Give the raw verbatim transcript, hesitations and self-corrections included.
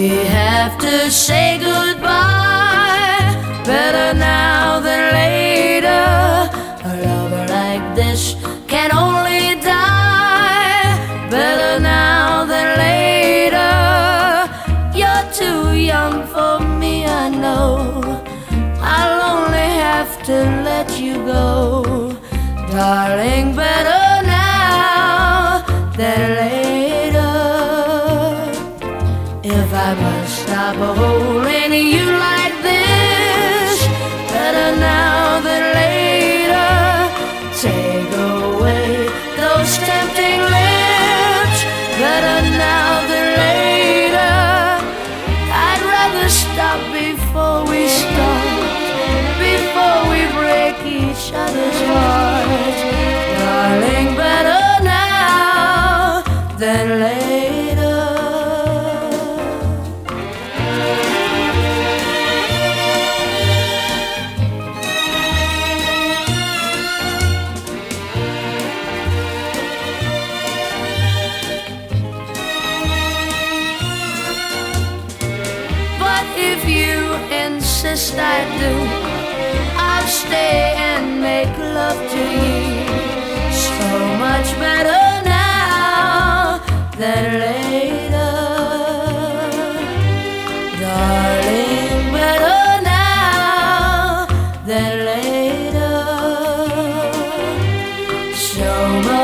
have to say goodbye. Better now than later. A lover like this can only die. Better now than later. You're too young for me, I know. I'll only have to let you go. Darling, better now than later. If I must stop holding you like this, better now than later. Take away those tempting lips, better now than later. I'd rather stop before we start, before we break each other's hearts. Darling, better now than later. If you insist I do, I'll stay and make love to you. So much better now than later. Darling, better now than later. So much